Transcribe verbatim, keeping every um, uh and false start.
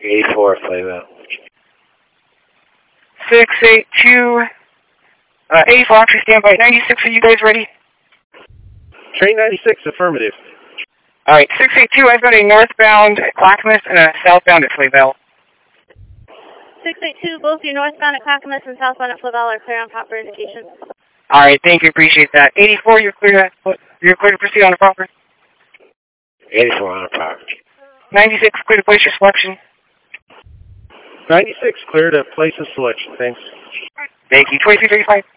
eighty-four, Playville. six eight two, uh, eighty-four, actually stand by. ninety-six, are you guys ready? Train ninety-six, affirmative. Alright, six eight two, I've got a northbound at Clackamas and a southbound at Flayville. six eight two, both your northbound at Clackamas and southbound at Flayville are clear on proper indications. Alright, thank you, appreciate that. eighty-four, you're clear to, you're clear to proceed on the proper. eighty-four on the proper. ninety-six, clear to place your selection. ninety-six, clear to place a selection, thanks. Thank you, twenty-three thirty-five.